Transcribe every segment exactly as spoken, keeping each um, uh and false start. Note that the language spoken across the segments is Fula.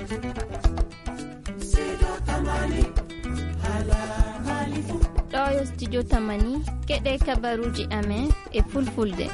ɗo yo studio tamani keɗe kabaruji amen e fulfulde.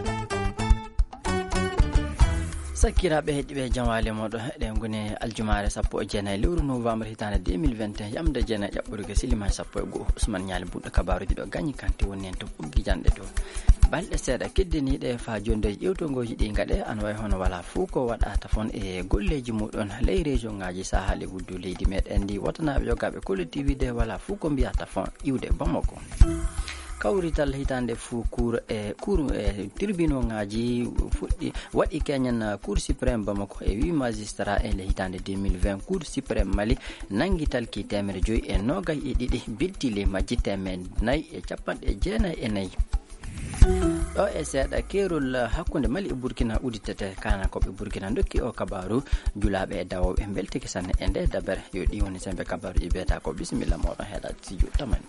sakkiraɓe heɗiɓe jamwale moɗon heɗen gone aljumare sappo e jeenayi lewru novembre hitande deux mille vingt et un yamde jeenayi ƴaɓɓude siliman sappo e goho Ousmane Ñali buɗɗo kabaruji ɗo gañi kanti woni en to ɓuggi janɗe to balɗe seeɗa keddiniɗe fa jonde ƴewtogoji ɗi gaɗe an way hono wala fuu ko waɗata fon e golleji muɗon ley région ngaji sahale wuddu leydi meɗen ndi wotanaɓe yogaɓe collectivité wala fuu ko mbiyata fon iwde Bamako. kawrital hitande fuu cour e cour e tribunal ngaji fuɗɗi waɗi keñan cour suprême Bamako e wi magistrat e le hitande deux mille vingt cour suprême Mali nangi talki temere joyi e nogay e ɗiɗi bildili majji temen nayyi e capanɗe jeenayi e nayyi ɗo e seeɗa kerol hakkude Mali e Burkina uditete kana koɓe Burkina dokki o kabaru julaɓe e dawoɓe beltiki sanne e nde dabere yo ɗi woni sembe kabaruji biyata ko bisimilla moɗon heeɗa studio tamani.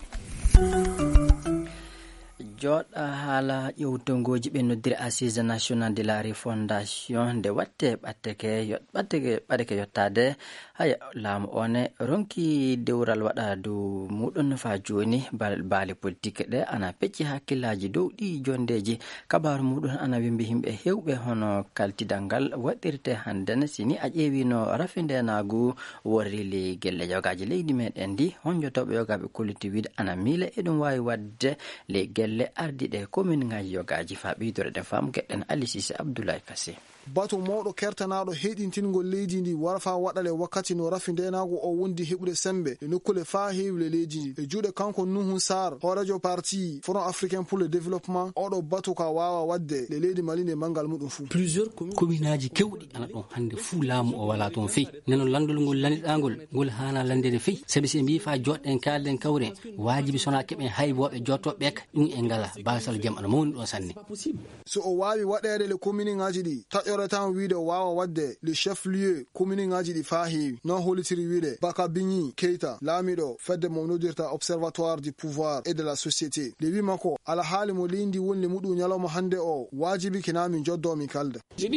joɗa haala ƴewtongoji ɓe noddiri assise national de la refondation nde watte ɓatteke ɓatteke ɓaɗeke yottade haya laamu one ronki dewral waɗa dow muɗum fa joni baali politique ɗe ana pecci hakkillaji dow ɗi jondeji kabaru muɗum ana wimbi himɓe hewɓe hono kaltidal ngal waɗirte hannden sini a ƴeewino rafindenagu worrili gelle yogaji leydi meɗen ndi honjotoɓe yogaɓe collectivité ana miila eɗum wawi wadde le gelle ardiɗe commune ngaji yogaji fa ɓeydore ɗen fam gueɗɗen Ali Cissé Abdoulaye Kassé. bato mawɗo kertanaɗo heɗintingol leydi ndi warfa waɗale wakkati no rafindenago o wondi heɓude sembe e nokkule fa heewle leydi ndi e juuɗe kanko Nuhu Sar horejo parti Front Africain pour le Développement oɗo bato ka wawa wadde le leydi Mali nde mangal muɗum fuu. plusieurs communaji kewɗi ana ɗon hande fuu laamu o wala toon feyi neno landol ngol laniɗagol ngol hana landede feyi sabi se mbi fa joɗɗen kalden kawren wajibi sona keɓen hayboɓe jottoɓe ka ɗum e ngala basal jaam ana mawni ɗon sanne. so o wawi waɗede le commune ngaji ɗi taƴore tan wiide o wawa wadde le chef lieu commune ngaji ɗi fa heewi non holitiri wiide Baka Bigny Keita laamiɗo fedde mo nodirta observatoire du pouvoir et de la société le wimako ala haali mo leydi woni muɗum ñalawma hande o wajibi kinami joddomi kalda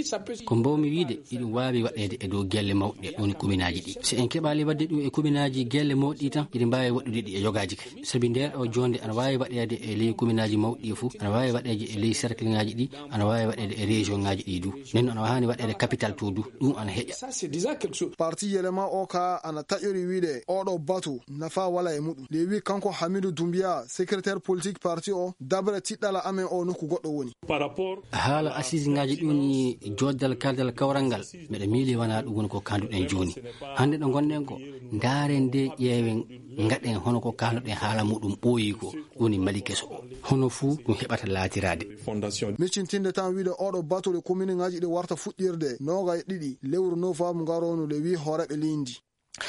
ko mbawmi wiide iɗum wawi waɗede e dow gelle mawɗe woni commune aji ɗi so en keɓali wadde ɗum e commune aji gelle mawɗi tan iɗi mbawi waɗude ɗi e yogaji ka sabi nder o jonde ana wawi waɗede e ley commune aji mawɗi fou ana wawi waɗede e ley cercle ngaji ɗi ana wawi waɗede e région ngaji ɗi du nen ana hani waɗede capital to du ɗum ana heƴa parti yelema o ka ana taƴori wiide oɗo batu nafa wala e muɗum le wi kanko Hamidou Doumbia secrétaire politique parti o dabre tiɗɗala amen o nokku goɗɗo woni haala assise ngaji ɗuni joddal kaldal kawral ngal mbeɗa miili wona ɗum woni ko kanduɗen joni hande ɗo gonɗen ko ndaren nde ƴeewen gaɗen hono ko kanduɗen haala muɗum ɓooyi ko woni Mali keso o hono fuu ɗum heɓata laatirade miccintinde tan wiide oɗo batole commune ngaji ɗi warta fuɗɗirde noga e ɗiɗi lewru novembre ngarono le wi horeɓe leydi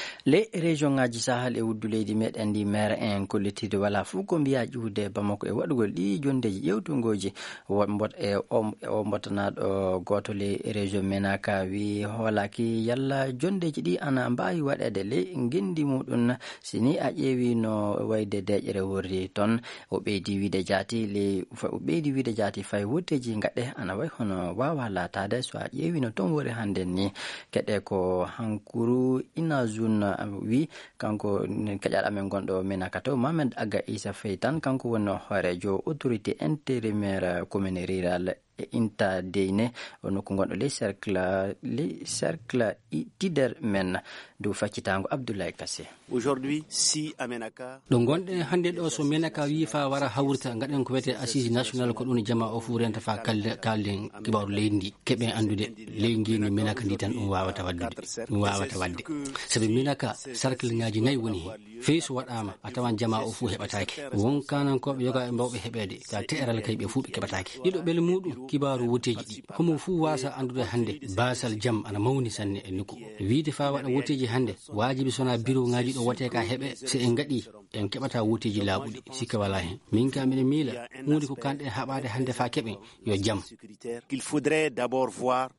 le région ngaji sahal e wuddu leydi meɗen ndi maire en collectivité wala fuu ko mbiya ƴiwde Bamako e waɗugol ɗi jondeji ƴewtungoji wonbot e o mbotanaɗo goto le région Menaka wi hoolaki yalla jondeji ɗi ana mbawi waɗede le guindi muɗum sini a ƴeewi no wayde deƴere worri toon o ɓeydi wiide jaati le o ɓeydi wiide jaati fay wotteji gaɗe ana way hono wawa latade so a ƴeewi no toon wori handen ni keɗe ko hankuru ina zone wi kanko keƴal amen gonɗo Menaka to Mohamed Aga Issa Faye tan kanko woni horejo autorité intérimaire commune rurale e inta deyne o nokku gonɗo les cercle les cercle tider men dow faccitango Abdoulaye Kassé. Aujourd'hui si à Menaka ɗo gonɗen hande ɗo so Menaka wi fa wara hawrta gaɗen ko wiyete assise national ko ɗum jama o fu renta fa kalde kalden kibaru leydi ndi keɓen andude ley ngeni Menaka ndi tan ɗum wawata waddude ɗum wawata wadde sabi Menaka cercle ngaji nayyi woni hen feyi so waɗama a tawan jama o fu heɓatake won kanankoɓe yoga e mbawɓe heɓede ka te'eral kay ɓe fu ɓe keɓatake ɗiɗo ɓele muɗum kibaru woteji ɗi homo fu wasa andude hande basal jam ana mawni sanne e nokku wiide fa waɗa woteji hande wajibi sona bureau ngaji ɗo wote ka heɓe so en gaɗi en keɓata woteji laaɓuɗi sikka wala hen min ka miɗen miila hunde ko kanɗen haɓade hande fa keɓen yo jam qu'il faudrait d'abord voir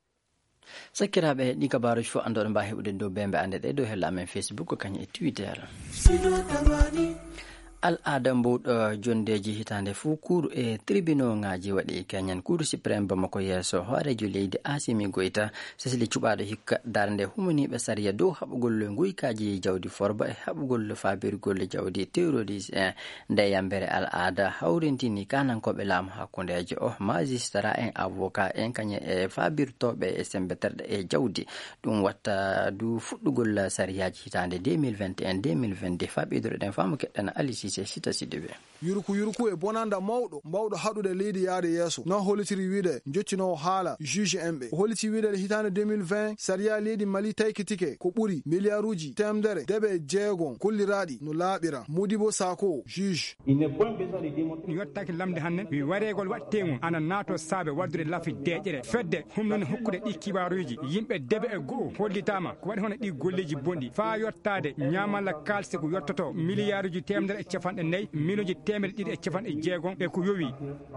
sakkiraɓe ɗi kabaruji fof andoɗo mba heɓude dow bembe ande ɗe dow hella amen Facebook kañum e Twitter al'ada mbawɗo jondeji hitande fuu kuuru e tribunal ngaji waɗi kenyan kuuru supreme bamako yeeso hoorejo leydi Assimi Goita sesli cuɓaɗo hikka darde humaniɓe sariya dow haɓugol guykaji jawdi forba e haɓugol fabirgol jawdi terroriste nde yambere al'ada hawrintini kanankoɓe laamu hakkundejo o magistrat en avocat en kañe e fabirtoɓe e sembe terɗe e jawdi ɗum watta du fuɗɗugol sariyaji hitande deux mille vingt et un deux mille vingt-deux faɓidoroɗen faamu keɗɗana alisi sita sidibe yuruku yuruku e bonanda mawɗo mbawɗo haɗude leydi yaade yeeso non holitiri wiide joccinowo haala juge en ɓe holiti wiide hitande deux mille vingt sariya leydi Mali taykitike ko ɓuri milliarduji temdere deɓe jeegon kolliraɗi no laaɓira Modibo Sako juge yottaki lamde hanne wi waregol wattego ana naato saabe waddude lafi deƴere fedde humnone hokkude ɗi kibaruji yimɓe deɓe e go'o hollitama ko waɗi hono ɗi golleji bonɗi fa yottade ñamalla kalse ko yottoto milliarduji temdere e capanɗe nayyi million temere ɗiɗi e capanɗe jeegon e ko yowi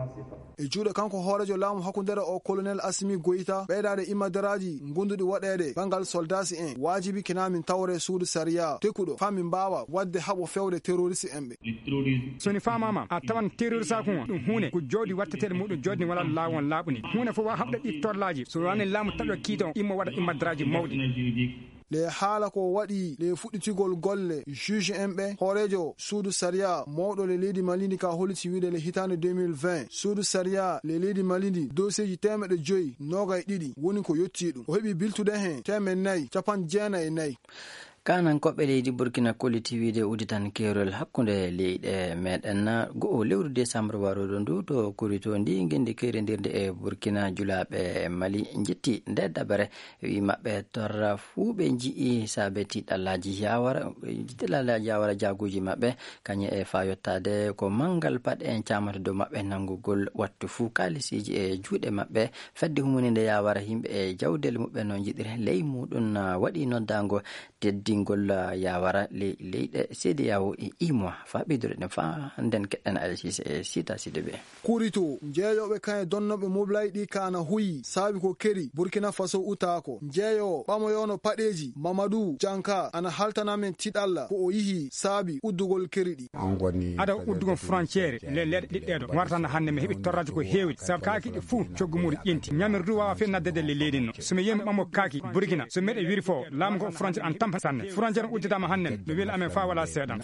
e juuɗe kanko hoorejo laamu hakkundere o colonel Assimi Goita ɓeydade imadaraji gunduɗi waɗede bangal soldasi en wajibi kinamin tawre suudu sariya tekkuɗo famin mbawa wadde haɓo fewde terroriste en ɓe soni famama a tawan terroriste ko ɗum hunde ko jooɗi wattetede muɗum jooɗni wala laawon laaɓuni hunde fof wa haɓɗa ɗi torlaji so wani laamu taɗo kiito immo waɗa imadaraji mawɗi le haala ko waɗi le fuɗɗitigol golle juge en ɓe hoorejo suudu sariya mawɗo le leydi Malindi ka holiti wiide le hitande deux mille vingt suudu sariya le leydi Malindi doseji temeɗe joyi noga e ɗiɗi woni ko yetti ɗum o heɓi biltude hen temen nayyi capan jeenayi e nayyi kanankoɓe leydi Burkina kolliti wiide uditan kerol hakkunde leyɗe meɗen go'o lewru décembre waroɗo ndu to kurito ndi gendi kerendirde e Burkina julaɓe Mali jetti nde dabare wi maɓɓe torra fuu ɓe jii saabe tiɗallaji yawara tiɗallaji yawara jaguji maɓɓe kañe e fa yottade ko mangal paɗe en camata dow maɓɓe nangugol wattu fuu kalisiji e juuɗe maɓɓe fedde humunide yawara yimɓe e jawdel muɓɓe no jiɗiri ley muɗum waɗi noddago teddingol yawara le leyɗe seedi yawo e imoa fa ɓeydore ɗen fa nden keɗɗen alsise e sita sideɓe kurito jeeyoɓe kaye donnoɓe moblay ɗi kana huyi saabi ko keri Burkina Faso utako jeeyo ɓamoyono paɗeji Mamadou Janka ana haltanamen tiɗalla ko o yihi saabi uddugol keri ɗi aɗa uddugol frontiére le leɗɗe ɗiɗɗeɗo wartana hande mi heeɓi torraji ko heewi saabu kakiɗe fuu coggumuɗo ƴenti ñamirdu wawa fe naddede le leydi no somi yimi ɓamo kaki Burkina so meɗe wiri fo laamu ngo frontiére an tampa sanne frontiére udditama hannden mi wila amen fa wala seeɗan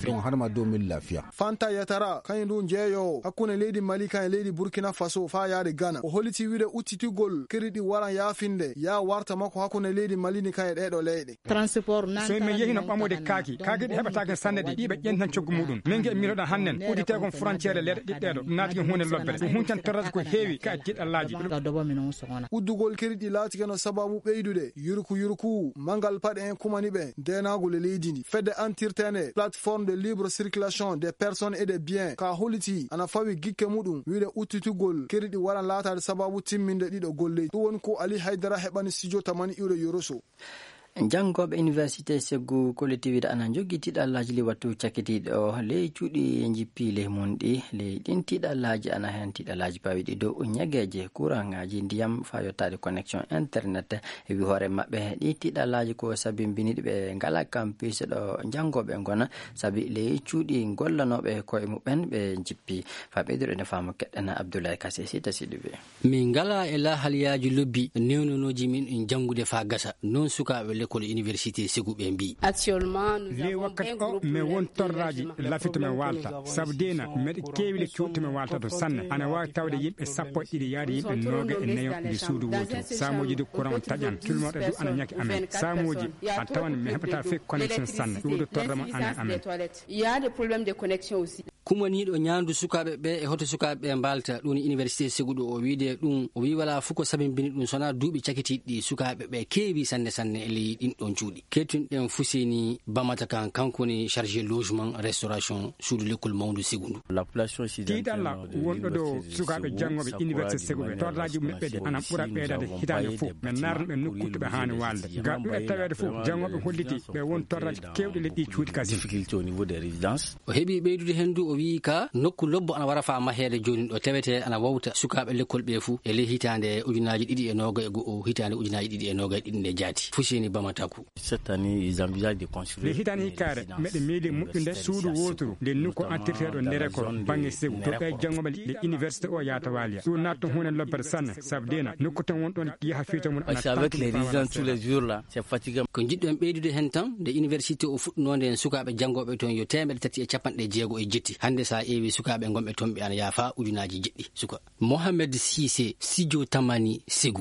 Fanta Yatara kañum ndu jeeyowo hakkunde leydi Mali kañe leydi Burkina Faso fa yaade Ghana o holliti wiide uttitigol keriɗi waran yaafinde ya warta makko hakkunde leydi Mali ni kañe ɗeɗo leyɗe so mi yehino ɓamude kaaki kaaki ɗi heɓatake sannede ɗiɓe ƴentan coggu muɗum min ge miroɗa hannen uddite kon frontiére leɗɗe ɗiɗɗeɗo naatiki hunde lobbere ɗum huncan torrata ko heewi ka tiɗallaji uddugol keriɗi laatike no sababu ɓeydude yuruku yuruku mangal paɗe en kumaniɓe ndenagol e leydi ndi fedde antirtene plateforme de libre circulation des personnes et des biens ka holiti ana fawi gikke muɗum wiide uttitugol keriɗi waran laatade sababu timminde ɗiɗo golleji ɗum woni ko Ali Haydara heɓani studio tamani iwre Yoroso janggoɓe université seggu collectivité ana jogui tiɗallaji li wattu cakkitiɗo o ley cuuɗi jippi ley mum ɗi ley ɗin tiɗallaji ana hen tiɗallaji pawiɗi dow ñagueje courant ngaji ndiyam fa yottade connexion internet e wi hoore mabɓe ɗi tiɗallaji ko sabimbiniɗi ɓe ngala campus ɗo janggoɓe gona saabi ley cuuɗi gollanoɓe koye muɓen ɓe jippi fa ɓeydoɗo ne famo keɗɗana Abdoulaye Kassé sita sidiɓe min ngala e lahaliyaji lobbi newnonoji min en jangude fa gasa non sukaɓe l'école université seguɓe mbi le wakkati o mi won torraji lafito mi walta saabu dena mbeɗa keewi le cuuɗto mi walta to sanne ana wawi tawde yimɓe sappo e ɗiɗi yaade yimɓe noga e nayo nde suudu woto samoji de courant on taƴan tulmoɗo du ana ñaki amen samoji a tawan mi heɓata fe connexion sanne ɗuɗo torrama ana amen kumaniɗo ñandu sukaɓe ɓe e hoto sukaɓe ɓe mbalta ɗum université seguɗo o wiide ɗum o wi wala fuko sabimbini ɗum sona duuɓi cakitiɗɗi sukaɓe ɓe keewi sanne sanne e ley ɗin ɗon cuuɗi kettuɗen fuseni bamata kan kankoni chargé logement restauration suudu l'école mawdu segudu tiɗalla wonɗo ɗo sukaɓe janggoɓe université seguɓe torraji maɓɓe ɗe ana ɓuura ɓeydade hitande fof ɓe narnoɓe nokkuɗoɓe hani walde ga ɗum e tawede fof janggoɓe holliti ɓe won torraji kewɗe le ɗi cuuɗi kasi o heeɓi ɓeydude hen du o wi ka nokku lobbo ana wara fa mahede joni do tewete ana wawta sukabe lekkol be fu e le hitande ujunaji didi e noga e go hitande ujunaji didi e noga didi ne jati fusini bamataku cette année ils envisagent de construire le hitande hikare medde meedi mudunde suudu woturu le nuko antirtedo ndere ko bangi segu to be jangobal le université o yata walia su natto hunen lobbar sanne sabdena nokku tan won don yaha fito mun ana avec les résidents tous les jours là c'est fatigant ko jiddo en beydude hen tan de université o futnonde en sukabe jangobe ton yo temedde tati e capande jeego e jetti hande sa ewi sukabe gombe tombe ana yafa ujunaji jeddi suka Mohamed Cissé Sidio Tamani Segu.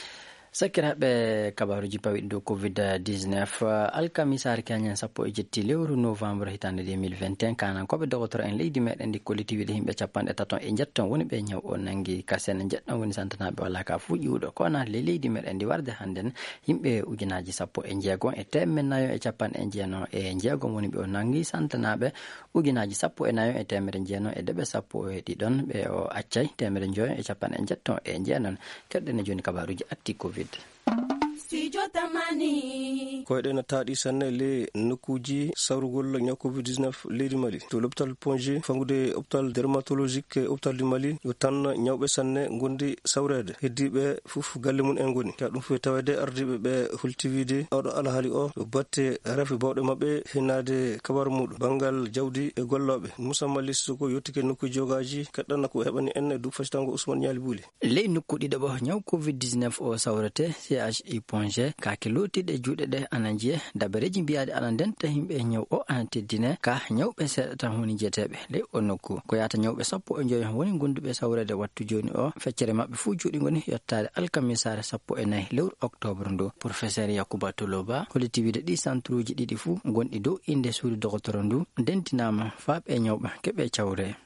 sakiraɓe kabaruji pawiɗi dow covid dix-neuf alkamisare keñen sappo e jetti lewru novembre hitande deux mille vingt et un kanan koɓe docteur en leydi meɗen ndi kollitiwiɗe yimɓe capanɗe taton e jetton woni ɓe ñaw o nangi kasen jeɗɗon woni santanaɓe walla ka fuu ƴiwɗo kono le leydi meɗen ndi warde hannden yimɓe ujunaji sappo e jeegon e temmen nayo e capanɗe e jeenon e jeegon woni ɓe o nangi santanaɓe ujunaji sappo e nayo e temere jeenon e deɓe sappo e ɗiɗon ɓe o accay temere joyon e capanɗe e jetton e jeenon keɗɗene joni kabaruji atti covid. Sidio Tamani koyɗe na taaɗi sanne le nokkuji sawrugol ñaw covid dix-neuf leydi Mali to l'hôpital Pongi fangude hôpital dermatologique hôpital du Mali yo tan ñawɓe sanne gondi sawrede heddiɓe fof galle mum en goni ka ɗum fof tawede ardiɓe ɓe hultivide oɗo alhaali o yo batte refe bawɗe mabɓe hinnade kabaru muɗum bangal jawdi e golloɓe Moussa Mali Soko yettike nokkuji jogaji keɗɗanna ko heɓani en e du fasitango Ousmane Niali Bouli ley nokku ɗiɗo ñaw covid dix-neuf o sawrete C H I Ponge kake lotiɗe juuɗe ɗe ana jiye dabareji mbiyade ana ndenta himɓe ñaw o ana teddine ka ñawɓe seeɗa tan woni jeeteɓe ley o nokku ko yata ñawɓe sappo e joyi woni gonduɓe sawrede wattu joni o feccere mabɓe fuu juuɗi goni yettade alkamisare sappo e nayyi lewru octobre ndu professeur Yakuba Toloba collectivité ɗi centre uji ɗiɗi fuu gonɗi dow inde suudu docteur ndu ndentinama faaɓe ñawɓe keɓe cawre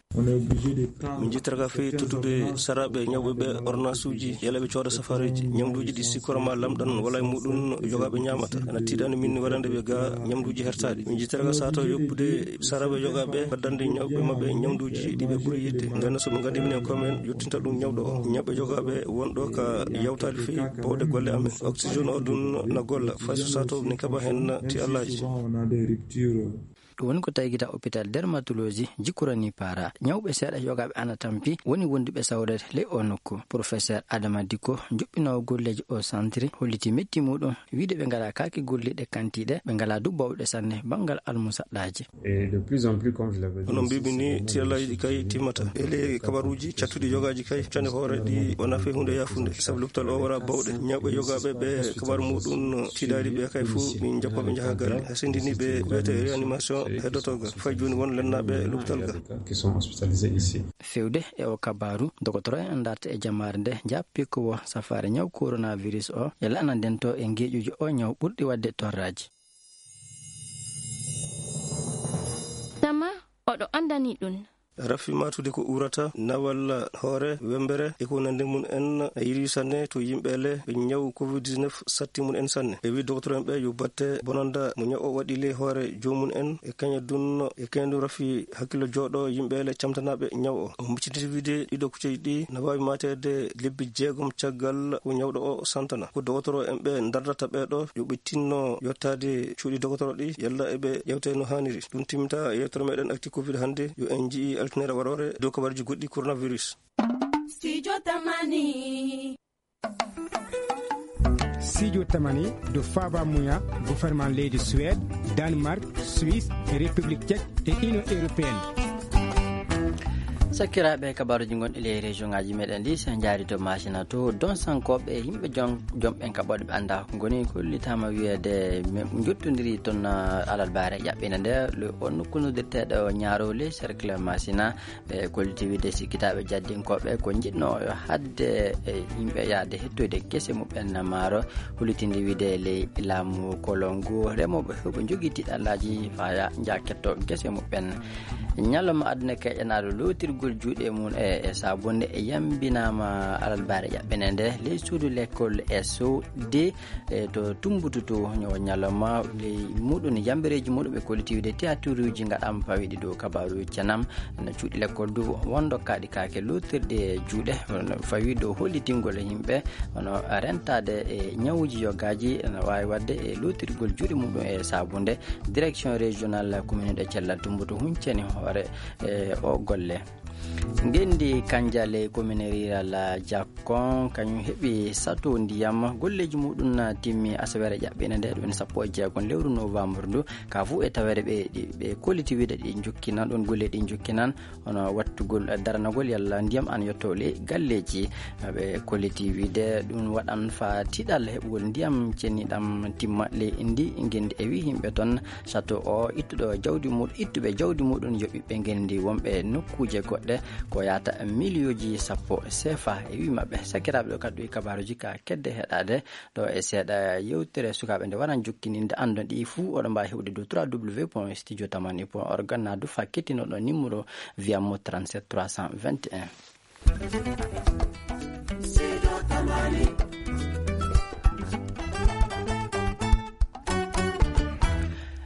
min jittaraka fewi tottude saraɓe ñawɓe ɓe ordonnance uji yalaɓe cooda safareji ñamduji ɗi sikkorama lamɗan wala e muɗum jogaɓe ñamata ana tiiɗani min waɗande ɓe ga ñamduji hertaɗi min jittaraka sataw yoppude saraɓe jogaɓe waddande ñawɓe mabɓe ñamduji ɗiɓe ɓuuri yidde nden soɓe gandi minen komin yettinta ɗum ñawɗo o ñawɓe jogaɓe wonɗo ka yawtade fewi bawɗe golle amen oxygéne o ɗum na golla fay so sataw min keeɓa hen ti allaji ɗum woni ko tawigita hôpital dermatologie jikkurani para ñawɓe seeɗa yogaɓe ana tampi woni wonduɓe sawrede ley o nokku professeur Adama Diko juɓɓinowo golleji o centre holliti metti muɗum wiide ɓe ngala kake golliɗe kantiɗe ɓe ngala du bawɗe sanne banggal almusaɗɗaji onon mbiɓe ni tiyallaji ɗi kay timmata ele kabaruji cattuɗi yogaji kay cande hoore ɗi wona fe hunde yafunde saabu l'hôpital o wara bawɗe ñawɓe yogaɓe ɓe kabaru muɗum tiɗaɗi ɓe kay fuu min jappaɓe jaaha galle ha sendiniɓe wiyete réanimation hedotoga fay joni won lennaɓe l'hôpital ga fewde e o kabaru docteur en darta e jamare nde jappi ko wo safare ñaw coronavirus o yalla ana dento e ngeeƴuji o ñaw ɓurɗi wadde torraji tama oɗo andani ɗum rafi matude ko urata nawal hoore wembere e ko nande mun en yiri sanne to yimɓele ɓe ñaw covid dix-neuf satti mun en sanne ɓe wi docteur en ɓe yo batte bonanda mo ñaw o waɗi le hoore jomum en e kaña dunno e kañdu rafi hakkille jooɗo yimɓele camtanaɓe ñaw o o mucciti wiide ɗiɗo kucceji ɗi na wawi matede lebbi jeegom caggal ko ñawɗo o santana ko docteur en ɓe dardata ɓeɗo yoɓe tinno yottade cuuɗi docteur ɗi yalla eɓe yewte no hanniri ɗum timmita yewtere meɗen acti covid hannde yo en jii altinere warore dow kabaruji goɗɗi coronavirus. Sidio Tamani Sidio Tamani do Faba Mouya gouvernement leydi Suède Danemark Suisse e République tchèque e Union européenne sakiraɓe kabaruji gonɗi ley région ngaji meɗen ɗi so jaari to machine to don sankoɓe yimɓe jom jomɓen kaɓoɗe ɓe anda ko goni kollitama wiyede jottodiri toon alal bare ƴaɓɓina nde o nokkunodirteɗo ñarole cercle machina ɓe kolliti wiide sikkitaɓe jaddinkoɓe ko jiɗno hadde yimɓe yaade hettoyde guese muɓen maaro hollitinde wiide ley laamu kolongu remoɓe heɓe jogui tiɗallaji faya jaketto guese muɓen ñalawma aduna keƴanaɗo lotirgol juuɗe mum e e sabunde e yambinama alal bare ƴaɓɓene nde ley suudu l'école S O D e to tumbututo ño ñalawma ley muɗum yambireji muɗum e collectivité théâtre uji gaɗama pawiɗi dow kabaru canam no cuuɗi l'école du wondo kaɗi kake lotirde juuɗe fawi dow hollitingol yimɓe wono rentade e ñawuji yogaji ne wawi wadde e lotirgol juuɗe muɗum e sabunde direction régional commune de Thiel Tumbutu hunceni hoore e o golle. Ngendi kanjale commune rural Jakkon kanyum hebi sato ndiyam golleji mudun timmi asawere jabbene nde don sappo e jeegon lewru novembre ndu ka fu e tawere be be quality wida di jukkinan don golle di jukkinan ono wattugol daranagol yalla ndiyam an yottole galleji be quality wide dun wadan fa tidal hebugol ndiyam cenni dam timma le indi ngendi e wi himbe ton sato o ittudo jawdi mud ittube jawdi mudun yobbi be ngendi wombe nokkuje godde ko yata milioji sappo sefa e wi mabbe sakirabe kaddu kabaruji ka kedde hedade do e seda yewtere sukabe nde waran jukkininde andon di fu o do mba hewde do w w w point studio tamani point org na du faketino do numéro via mo trente-sept trois cent vingt et un. Studio Tamani.